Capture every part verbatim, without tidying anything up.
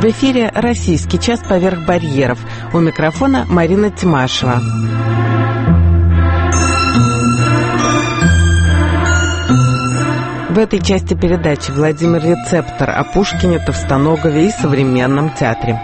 В эфире «Российский час поверх барьеров». У микрофона Марина Тимашева. В этой части передачи Владимир Рецептор о Пушкине, Товстоногове и современном театре.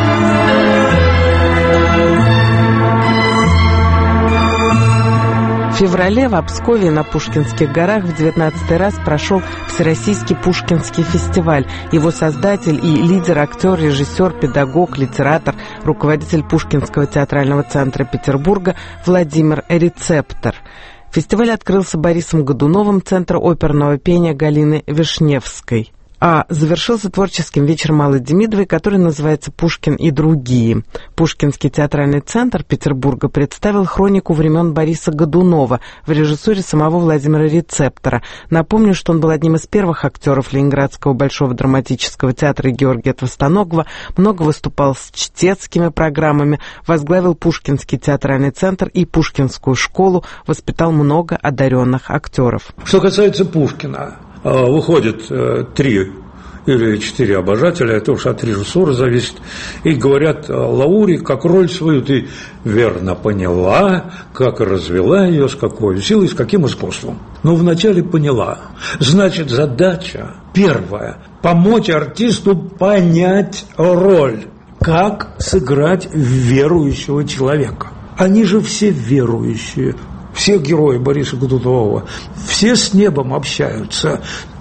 В феврале в Обскове на Пушкинских горах в девятнадцатый раз прошел Всероссийский Пушкинский фестиваль. Его создатель и лидер, актер, режиссер, педагог, литератор, руководитель Пушкинского театрального центра Петербурга Владимир Рецептор. Фестиваль открылся Борисом Годуновым Центра оперного пения Галины Вишневской, а завершился творческим вечером Аллы Демидовой, который называется «Пушкин и другие». Пушкинский театральный центр Петербурга представил хронику времен Бориса Годунова в режиссуре самого Владимира Рецептора. Напомню, что он был одним из первых актеров Ленинградского Большого драматического театра Георгия Товстоногова, много выступал с чтецкими программами, возглавил Пушкинский театральный центр и Пушкинскую школу, воспитал много одаренных актеров. Что касается Пушкина, выходят три или четыре обожателя, это уж от режиссуры зависит, и говорят: Лауре, как роль свою ты верно поняла, как развела ее, с какой силой, с каким искусством. Но вначале поняла. Значит, задача первая – помочь артисту понять роль, как сыграть верующего человека. Они же все верующие. Все герои Бориса Годунова, все с небом общаются.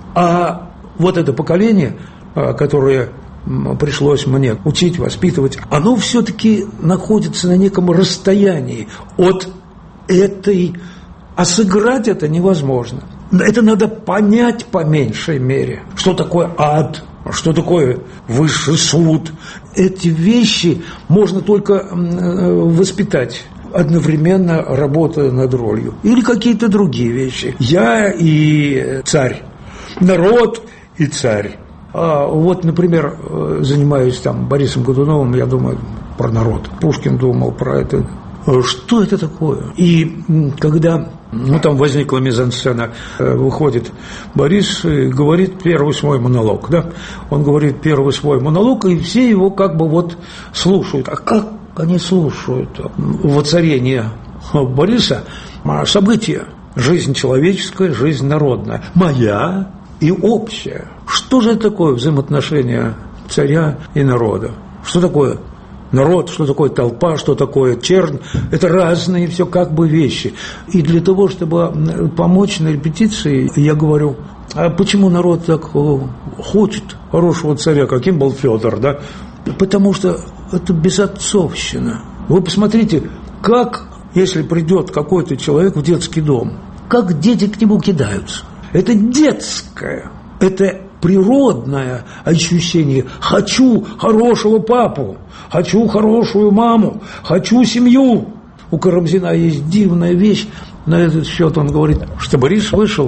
А вот это поколение, которое пришлось мне учить, воспитывать, оно все-таки находится на неком расстоянии от этой... А сыграть это невозможно. Это надо понять по меньшей мере, что такое ад, что такое высший суд. Эти вещи можно только воспитать, одновременно работая над ролью. Или какие-то другие вещи. Я и царь. Народ и царь. А вот, например, занимаюсь там Борисом Годуновым, я думаю про народ. Пушкин думал про это. Что это такое? И когда ну, там возникла мизансцена, выходит Борис и говорит первый свой монолог. Да? Он говорит первый свой монолог, и все его как бы вот слушают. А как они слушают воцарение Бориса? События. Жизнь человеческая, жизнь народная. Моя и общая. Что же это такое взаимоотношения царя и народа? Что такое народ, что такое толпа, что такое чернь? Это разные все как бы вещи. И для того, чтобы помочь на репетиции, я говорю: а почему народ так хочет хорошего царя, каким был Федор, да? Потому что это безотцовщина. Вы посмотрите, как, если придет какой-то человек в детский дом, как дети к нему кидаются. Это детское, это природное ощущение. Хочу хорошего папу, хочу хорошую маму, хочу семью. У Карамзина есть дивная вещь на этот счет. Он говорит, что Борис вышел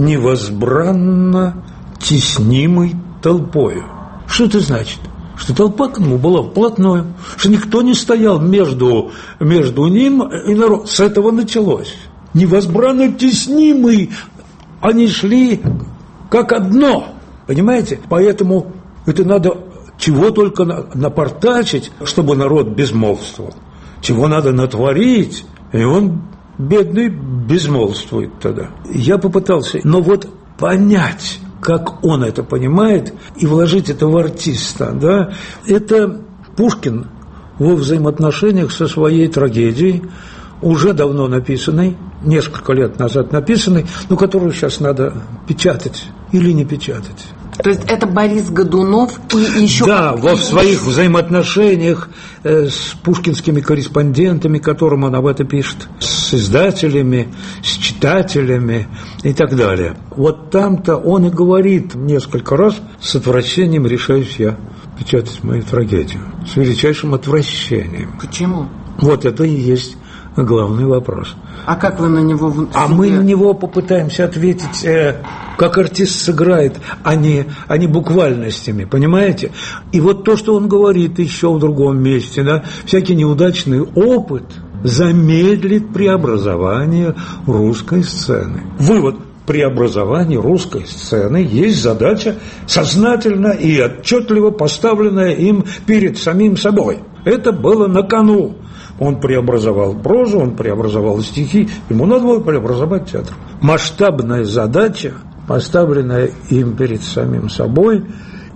невозбранно теснимый толпою. Что это значит? Что толпа к нему была вплотную, что никто не стоял между, между ним и народом. С этого началось. Невозбранно теснимый. Они шли как одно, понимаете? Поэтому это надо чего только напортачить, чтобы народ безмолвствовал. Чего надо натворить, и он, бедный, безмолвствует тогда. Я попытался, но вот понять, как он это понимает, и вложить это в артиста, да, это Пушкин во взаимоотношениях со своей трагедией, уже давно написанной, несколько лет назад написанной, но которую сейчас надо печатать или не печатать. То есть это Борис Годунов и еще... Да, во своих взаимоотношениях э, с пушкинскими корреспондентами, которым он об этом пишет, с издателями, с читателями и так далее. Вот там-то он и говорит несколько раз: с отвращением решаюсь я печатать мою трагедию. С величайшим отвращением. Почему? Вот это и есть главный вопрос. А как вы на него... В... А мы на него попытаемся ответить, э, как артист сыграет, а не, а не буквальностями, понимаете? И вот то, что он говорит еще в другом месте, да, всякий неудачный опыт замедлит преобразование русской сцены. Вывод. преобразовании русской сцены есть задача, сознательно и отчетливо поставленная им перед самим собой. Это было на кону. Он преобразовал прозу, он преобразовал стихи, ему надо было преобразовать театр. Масштабная задача, поставленная им перед самим собой,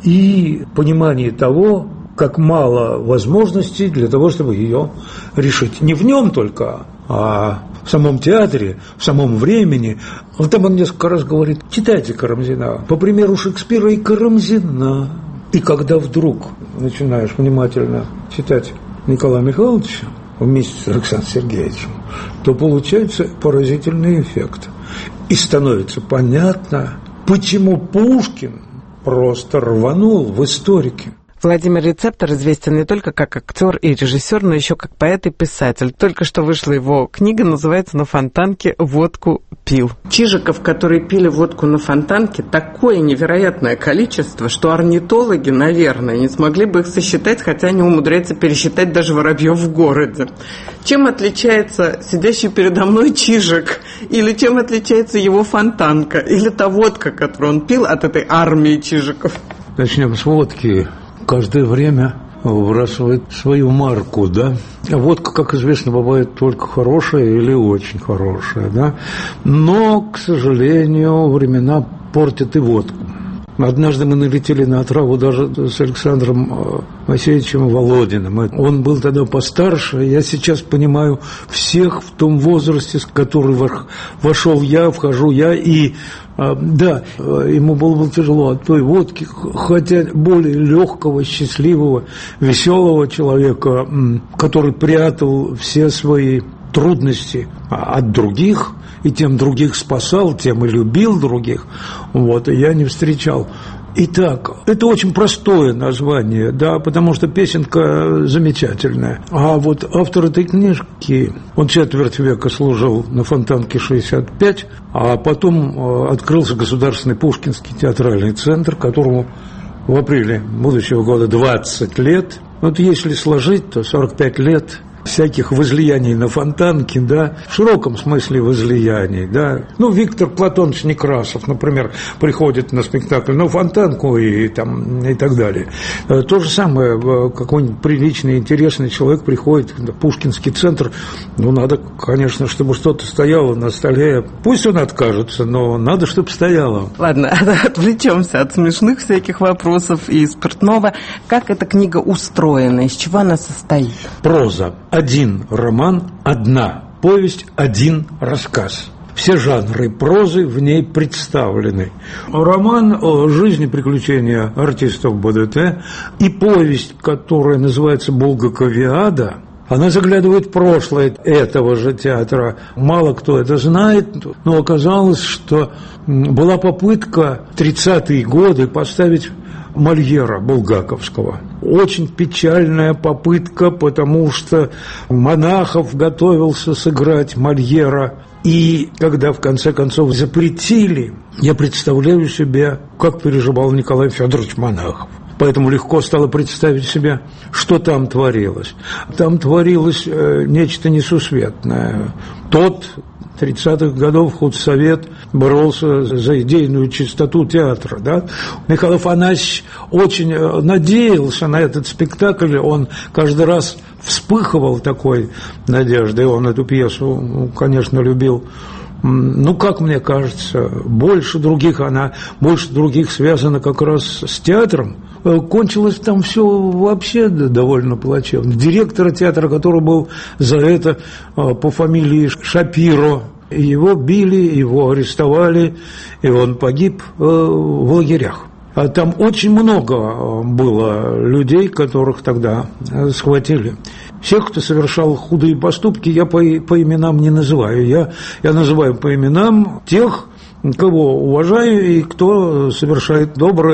и понимание того, как мало возможностей для того, чтобы ее решить. Не в нем только, а в самом театре, в самом времени. Вот там он несколько раз говорит: читайте Карамзина. По примеру Шекспира и Карамзина. И когда вдруг начинаешь внимательно читать Николая Михайловича вместе с Александром Сергеевичем, то получается поразительный эффект. И становится понятно, почему Пушкин просто рванул в историки. Владимир Рецептор известен не только как актер и режиссер, но еще как поэт и писатель. Только что вышла его книга, называется «На Фонтанке водку пил». Чижиков, которые пили водку на Фонтанке, такое невероятное количество, что орнитологи, наверное, не смогли бы их сосчитать, хотя они умудряются пересчитать даже воробьев в городе. Чем отличается сидящий передо мной Чижик? Или чем отличается его Фонтанка? Или та водка, которую он пил, от этой армии Чижиков? Начнем с водки. Каждое время выбрасывает свою марку, да. Водка, как известно, бывает только хорошая или очень хорошая, да. Но, к сожалению, времена портят и водку. Однажды мы налетели на отраву даже с Александром Моисеевичем Володиным. Он был тогда постарше. Я сейчас понимаю всех в том возрасте, в который вошел я, вхожу я. И да, ему было бы тяжело от той водки, хотя более легкого, счастливого, веселого человека, который прятал все свои трудности от других, и тем других спасал, тем и любил других, вот, и я не встречал. Итак, это очень простое название, да, потому что песенка замечательная. А вот автор этой книжки, он четверть века служил на Фонтанке шестьдесят пять, а потом открылся Государственный Пушкинский театральный центр, которому в апреле будущего года двадцать лет. Вот если сложить, то сорок пять лет всяких возлияний на Фонтанке, да, в широком смысле возлияний, да. Ну, Виктор Платонович Некрасов, например, приходит на спектакль на Фонтанку и, там, и так далее. То же самое, какой-нибудь приличный, интересный человек приходит в Пушкинский центр, ну, надо, конечно, чтобы что-то стояло на столе. Пусть он откажется, но надо, чтобы стояло. Ладно, отвлечемся от смешных всяких вопросов и спиртного. Как эта книга устроена, из чего она состоит? Проза. Один роман, одна повесть, один рассказ. Все жанры прозы в ней представлены. Роман о жизни, приключения артистов БДТ и повесть, которая называется «Булгаковиада», она заглядывает в прошлое этого же театра. Мало кто это знает, но оказалось, что была попытка в тридцатые годы поставить Мольера булгаковского. Очень печальная попытка, потому что Монахов готовился сыграть Мольера. И когда в конце концов запретили, я представляю себе, как переживал Николай Федорович Монахов. Поэтому легко стало представить себе, что там творилось. Там творилось э, нечто несусветное. Тот тридцатых годов худсовет боролся за идейную чистоту театра, да? Михаил Афанасьевич очень надеялся на этот спектакль, он каждый раз вспыхивал такой надеждой, он эту пьесу, конечно, любил. Ну, как мне кажется, больше других она, больше других связана как раз с театром. Кончилось там все вообще довольно плачевно. Директора театра, который был за это по фамилии Шапиро, его били, его арестовали, и он погиб в лагерях. Там очень много было людей, которых тогда схватили. Всех, кто совершал худые поступки, я по, по именам не называю. Я, я называю по именам тех, кого уважаю и кто совершает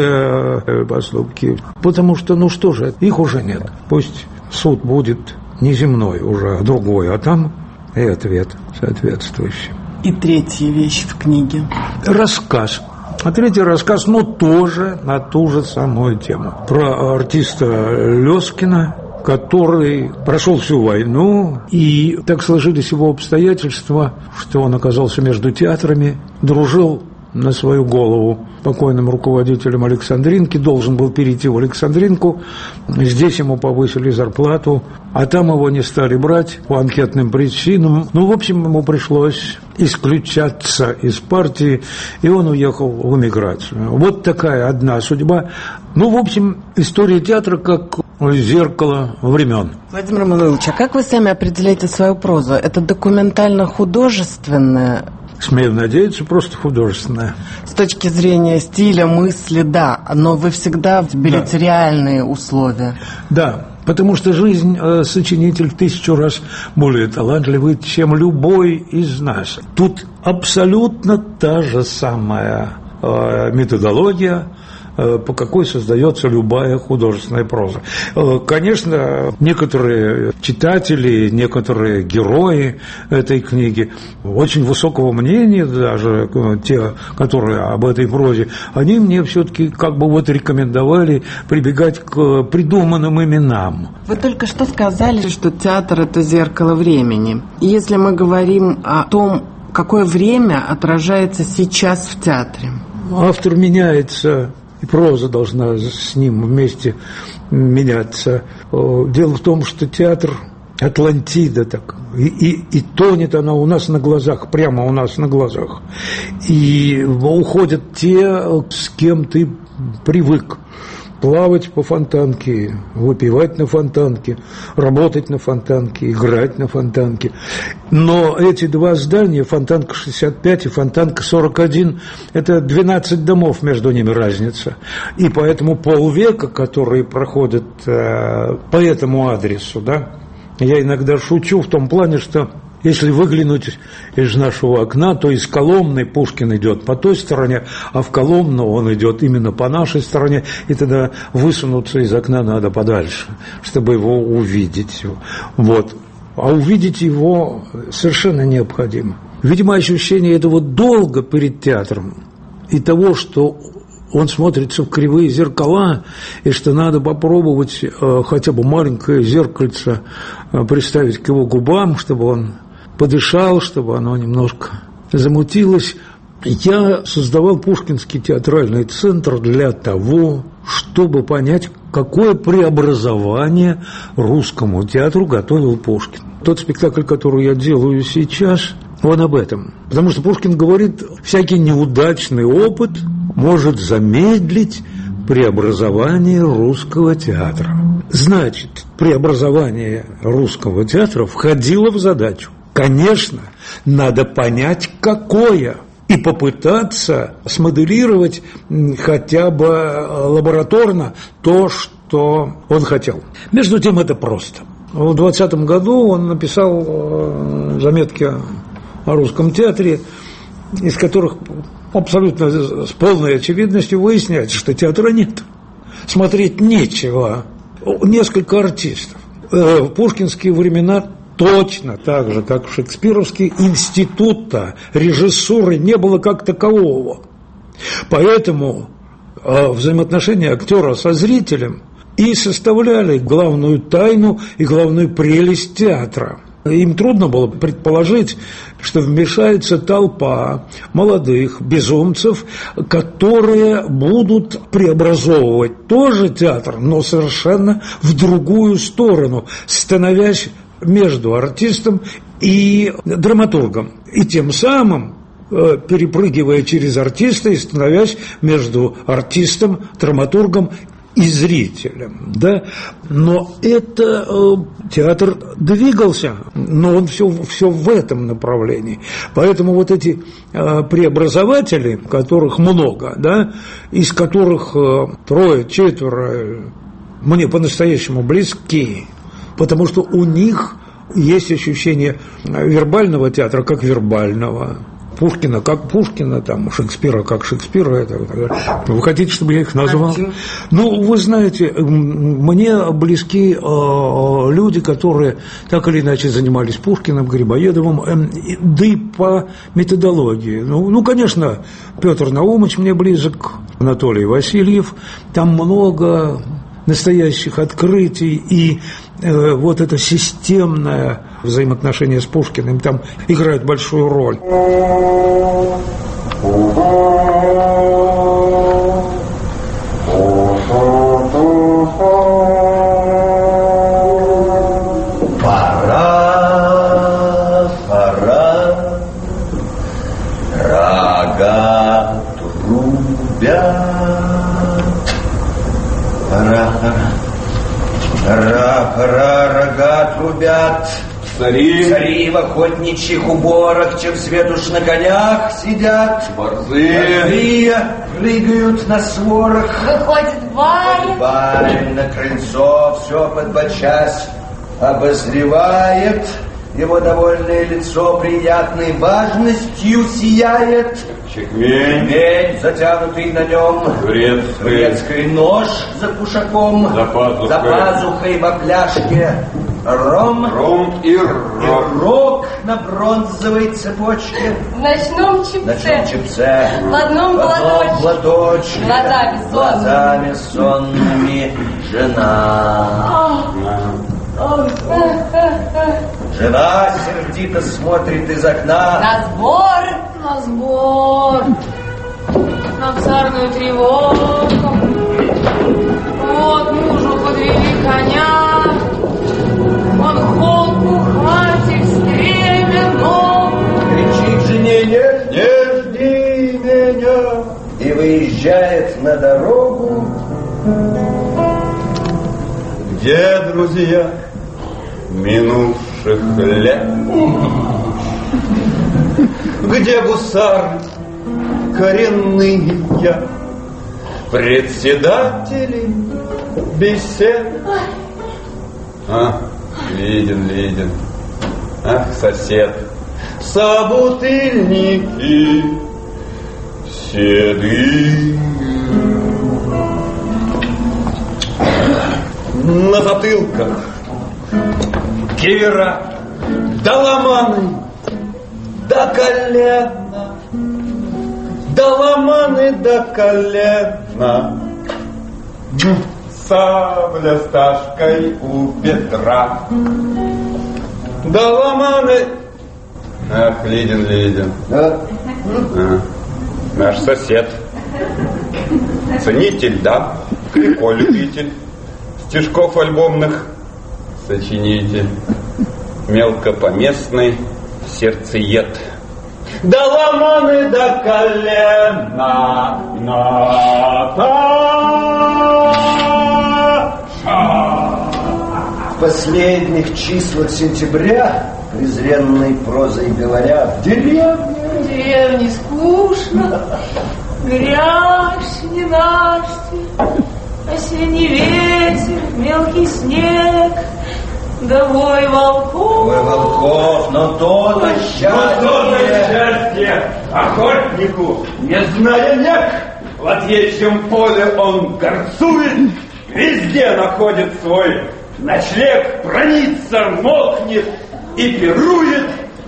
добрые поступки. Потому что, ну что же, их уже нет. Пусть суд будет не земной уже, а другой, а там и ответ соответствующий. И третья вещь в книге. Рассказ. А третий рассказ, ну, тоже на ту же самую тему. Про артиста Лёскина, который прошел всю войну, и так сложились его обстоятельства, что он оказался между театрами, дружил на свою голову покойным руководителем Александринки, должен был перейти в Александринку, здесь ему повысили зарплату, а там его не стали брать по анкетным причинам. Ну, в общем, ему пришлось исключаться из партии, и он уехал в эмиграцию. Вот такая одна судьба. Ну, в общем, история театра как зеркало времен. Владимир Эммануилович, а как вы сами определяете свою прозу? Это документально-художественное? Смею надеяться, просто художественное. С точки зрения стиля, мысли, да, но вы всегда берете да. реальные условия. Да, потому что жизнь э, сочинитель в тысячу раз более талантливый, чем любой из нас. Тут абсолютно та же самая э, методология, по какой создается любая художественная проза. Конечно, некоторые читатели, некоторые герои этой книги очень высокого мнения, даже те, которые об этой прозе, они мне все-таки как бы вот рекомендовали прибегать к придуманным именам. Вы только что сказали, что театр – это зеркало времени. И если мы говорим о том, какое время отражается сейчас в театре. Автор меняется, и проза должна с ним вместе меняться. Дело в том, что театр Атлантида так, и, и, и тонет она у нас на глазах, прямо у нас на глазах. И уходят те, с кем ты привык. Плавать по фонтанке, выпивать на фонтанке, работать на фонтанке, играть на фонтанке. Но эти два здания, фонтанка шестьдесят пять и фонтанка сорок один, это двенадцать домов, между ними разница. И поэтому полвека, которые проходят э, по этому адресу, да, я иногда шучу в том плане, что если выглянуть из нашего окна, то из Коломны Пушкин идет по той стороне, а в Коломну он идет именно по нашей стороне, и тогда высунуться из окна надо подальше, чтобы его увидеть. Вот. А увидеть его совершенно необходимо. Видимо, ощущение этого долга перед театром и того, что он смотрится в кривые зеркала, и что надо попробовать э, хотя бы маленькое зеркальце э, приставить к его губам, чтобы он подышал, чтобы оно немножко замутилось. Я создавал Пушкинский театральный центр для того, чтобы понять, какое преобразование русскому театру готовил Пушкин. Тот спектакль, который я делаю сейчас, он об этом. Потому что Пушкин говорит, всякий неудачный опыт может замедлить преобразование русского театра. Значит, преобразование русского театра входило в задачу. Конечно, надо понять, какое, и попытаться смоделировать хотя бы лабораторно то, что он хотел. Между тем, это просто. В двадцатом году он написал заметки о русском театре, из которых абсолютно с полной очевидностью выясняется, что театра нет. Смотреть нечего. Несколько артистов. В пушкинские времена точно так же, как в шекспировские, института режиссуры не было как такового. Поэтому взаимоотношения актера со зрителем и составляли главную тайну и главную прелесть театра. Им трудно было предположить, что вмешается толпа молодых безумцев, которые будут преобразовывать тоже театр, но совершенно в другую сторону, становясь между артистом и драматургом. И тем самым перепрыгивая через артиста и становясь между артистом, драматургом и зрителем, да, но это э, театр двигался, но он все, все в этом направлении. Поэтому вот эти э, преобразователи, которых много, да, из которых э, трое, четверо мне по-настоящему близки, потому что у них есть ощущение вербального театра как вербального, Пушкина как Пушкина, там, Шекспира как Шекспира. Это, это. Вы хотите, чтобы я их назвал? Хотим. Ну, вы знаете, мне близки э, люди, которые так или иначе занимались Пушкиным, Грибоедовым, э, да и по методологии. Ну, ну, конечно, Петр Наумович мне близок, Анатолий Васильев, там много настоящих открытий, и э, вот это системное взаимоотношение с Пушкиным там играет большую роль. Пора, пора, рога трубят. Пора, пора, пора, пора, рога трубят. Цари, Цари в охотничьих уборах, чем свет уж на конях сидят. борзые, Борзые прыгают на сворах. Выходит барин. Барин на крыльцо все подбочась обозревает. Его довольное лицо приятной важностью сияет. чекмень, Медь, затянутый на нем, турецкий, турецкий нож за кушаком, За пазухой. за пазухой во фляжке ром, ром и и рог. рог на бронзовой цепочке, В ночном на чипце. чем чипце, В одном в одном платочке. платочке, Глазами сонными. глазами сонными жена. Ой, Жена сердито смотрит из окна. на сбор. На сбор. На царную тревогу. Вот мужу подвели коня. Он холку хватит стременно. Кричит жене: не, не жди меня. И выезжает на дорогу. Где друзья минувших лет? Где гусары коренные, председатели бесед? А, виден, виден. Ах, сосед, собутыльники седые. На затылках кивера, доломаны, до колена, доломаны до колена. Сабля стажкой у Петра, доломаны. Ах, Лидин, Лидин. Да. А, наш сосед, ценитель, да, Крико любитель, стишков альбомных сочинитель, мелкопоместный сердцеед. Доломаны до колена, Наташа. В последних числах сентября, презренной прозой говоря, в деревне. В деревне скучно. Грязь ненастье. Осенний ветер, мелкий снег, да вой волков. Вой волков, но то-то счастье. счастье охотнику, не зная век, в отъезжем поле он горцует, везде находит свой ночлег, бронится, мокнет и пирует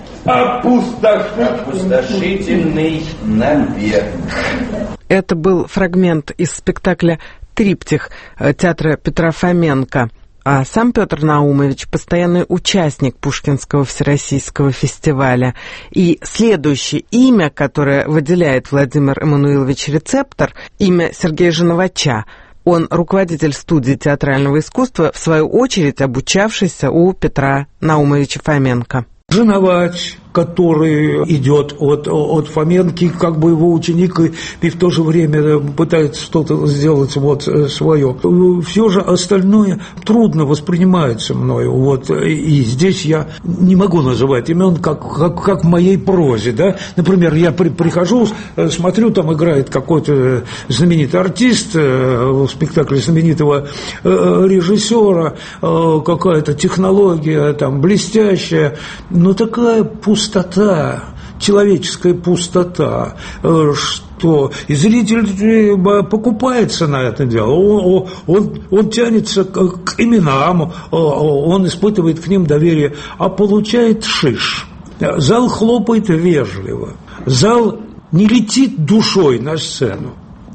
Опустошительный набег. Это был фрагмент из спектакля «Триптих» театра Петра Фоменко. А сам Петр Наумович – постоянный участник Пушкинского всероссийского фестиваля. И следующее имя, которое выделяет Владимир Эммануилович Рецептор, имя Сергея Женовача. Он руководитель студии театрального искусства, в свою очередь обучавшийся у Петра Наумовича Фоменко. Женовач, который идет от, от Фоменки, как бы его ученик, и, и в то же время пытается что-то сделать вот свое. Все же остальное трудно воспринимается мною. Вот, и здесь я не могу называть имен, как, как, как в моей прозе. Да? Например, я при, прихожу, смотрю, там играет какой-то знаменитый артист в спектакле знаменитого режиссера, какая-то технология там блестящая, но такая пустота, человеческая пустота, что и зритель покупается на это дело, он, он, он тянется к именам, он испытывает к ним доверие, а получает шиш. Зал хлопает вежливо, зал не летит душой на сцену.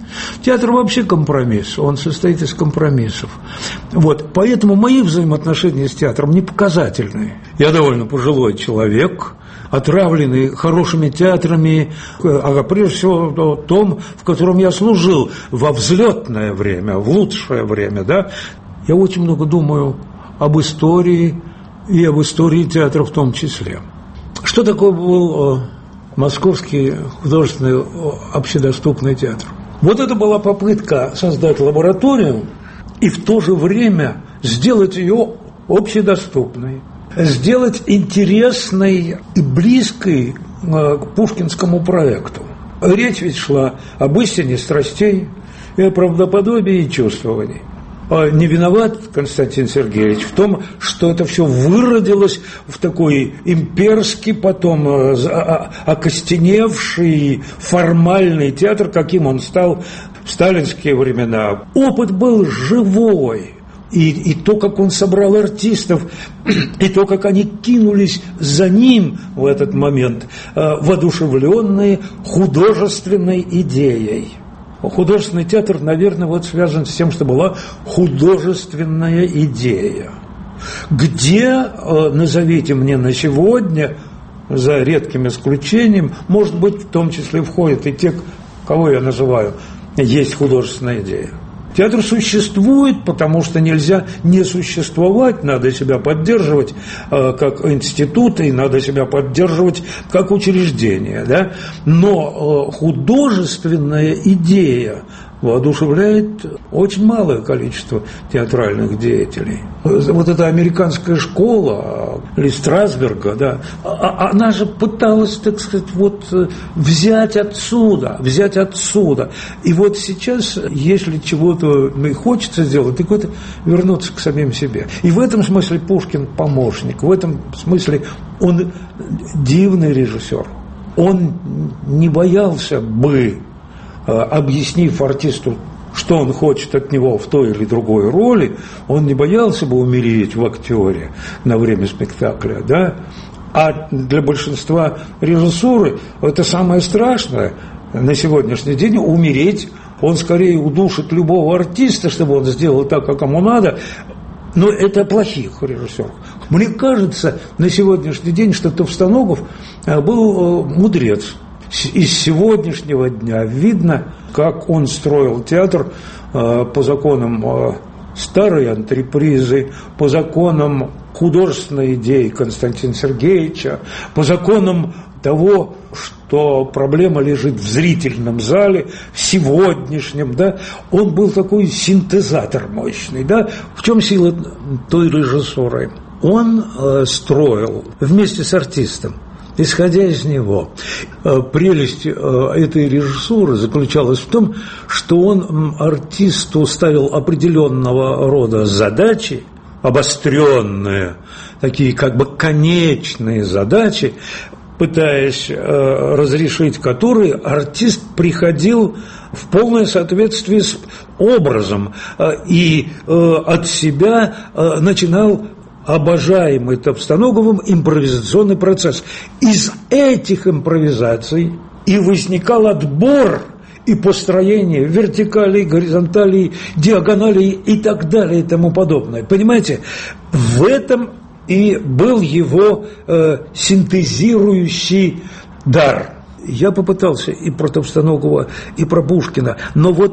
Театр вообще компромисс, он состоит из компромиссов. Вот, поэтому мои взаимоотношения с театром не показательные. Я довольно пожилой человек, отравленный хорошими театрами, а прежде всего том, в котором я служил во взлетное время, в лучшее время, да. Я очень много думаю об истории и об истории театра в том числе. Что такое был Московский художественный общедоступный театр? Вот это была попытка создать лабораторию и в то же время сделать ее общедоступной, сделать интересной и близкой к пушкинскому проекту. Речь ведь шла об истине страстей и о правдоподобии и чувствовании. Не виноват Константин Сергеевич в том, что это все выродилось в такой имперский, потом окостеневший, формальный театр, каким он стал в сталинские времена. Опыт был живой. И, и то, как он собрал артистов, и то, как они кинулись за ним в этот момент, воодушевленные художественной идеей. Художественный театр, наверное, вот связан с тем, что была художественная идея. Где, назовите мне на сегодня, за редким исключением, может быть, в том числе входят и те, кого я называю, есть художественная идея. Театр существует, потому что нельзя не существовать, надо себя поддерживать э, как институт, и надо себя поддерживать как учреждение, да? Но э, художественная идея воодушевляет очень малое количество театральных деятелей. Вот эта американская школа Ли Страсберга, да, она же пыталась, так сказать, вот взять отсюда, взять отсюда. И вот сейчас, если чего-то и хочется сделать, так это вернуться к самим себе. И в этом смысле Пушкин помощник, в этом смысле он дивный режиссер. Он не боялся бы, объяснив артисту, что он хочет от него в той или другой роли, он не боялся бы умереть в актере на время спектакля, да? А для большинства режиссуры это самое страшное на сегодняшний день — умереть. Он скорее удушит любого артиста, чтобы он сделал так, как ему надо. Но это плохих режиссеров. Мне кажется, на сегодняшний день, что Товстоногов был мудрец. Из сегодняшнего дня видно, как он строил театр э, по законам э, старой антрепризы, по законам художественной идеи Константина Сергеевича, по законам того, что проблема лежит в зрительном зале, в сегодняшнем, да, он был такой синтезатор мощный, да. В чем сила той режиссуры? Он э, строил вместе с артистом, исходя из него. Прелесть этой режиссуры заключалась в том, что он артисту ставил определенного рода задачи, обостренные, такие как бы конечные задачи, пытаясь разрешить которые, артист приходил в полное соответствие с образом и от себя начинал обожаемый Товстоноговым импровизационный процесс. Из этих импровизаций и возникал отбор и построение вертикалей, горизонталей, диагоналей и так далее и тому подобное. Понимаете, в этом и был его э, синтезирующий дар. Я попытался и про Товстоногова, и про Пушкина, но вот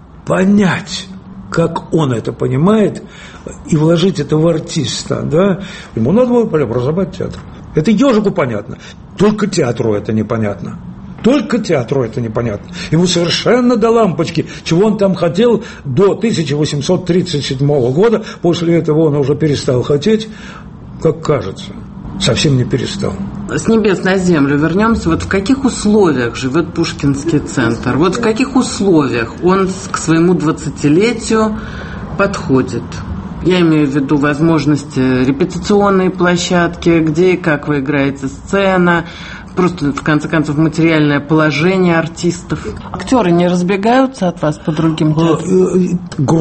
понять, как он это понимает, и вложить это в артиста, да, ему надо было преобразовать театр. Это ежику понятно, только театру это непонятно. Только театру это непонятно. Ему совершенно до лампочки, чего он там хотел до тысяча восемьсот тридцать седьмого года. После этого он уже перестал хотеть, как кажется. Совсем не перестал. С небес на землю вернемся. Вот в каких условиях живет Пушкинский центр? Вот в каких условиях он к своему двадцатилетию подходит? Я имею в виду возможности репетиционной площадки, где и как вы играете сцена, просто, в конце концов, материальное положение артистов. Актеры не разбегаются от вас по другим театрам?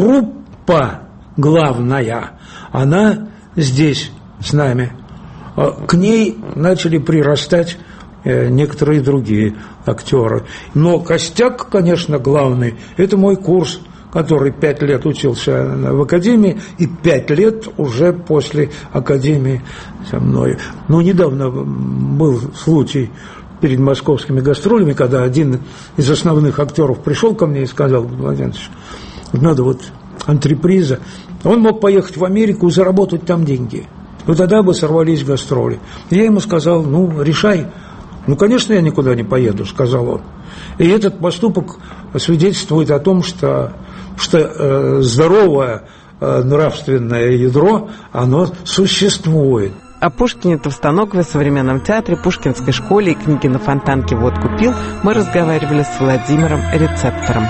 Группа главная, она здесь с нами. К ней начали прирастать некоторые другие актеры. Но костяк, конечно, главный – это мой курс, который пять лет учился в академии, и пять лет уже после академии со мной. Ну, недавно был случай перед московскими гастролями, когда один из основных актеров пришел ко мне и сказал: Владимир Ильич, надо вот антреприза. Он мог поехать в Америку и заработать там деньги. Ну, тогда бы сорвались гастроли. Я ему сказал: ну, решай. Ну, конечно, я никуда не поеду, сказал он. И этот поступок свидетельствует о том, что, что э, здоровое э, нравственное ядро, оно существует. О Пушкине, Товстоногове, современном театре, Пушкинской школе и книге «На Фонтанке водку пил» мы разговаривали с Владимиром Рецептором.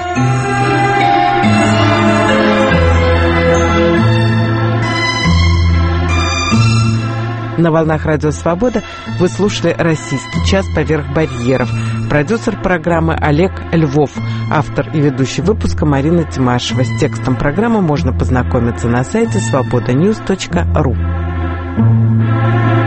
На волнах Радио Свобода вы слушали «Российский час поверх барьеров». Продюсер программы Олег Львов. Автор и ведущий выпуска Марина Тимашева. С текстом программы можно познакомиться на сайте свобода ньюс точка ру.